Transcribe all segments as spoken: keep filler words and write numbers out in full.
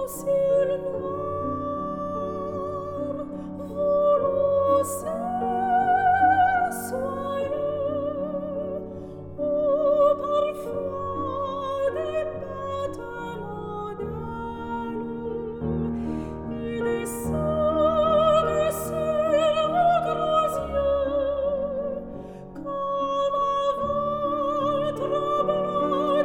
ciel noir, volant ciel soyeux, au parfum des battements d'ailes, et descendent sur vos grands yeux, comme un vol tremblant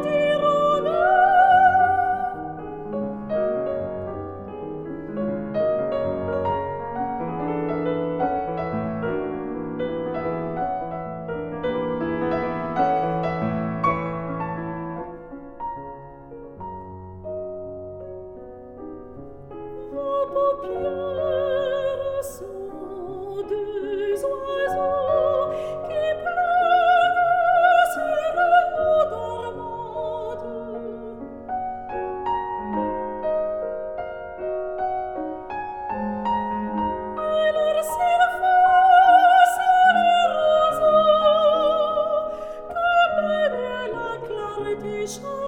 vos paupières sont deux oiseaux qui planent sur l'eau dormante. Et leur surface les roseaux que baigne la clarté chaude.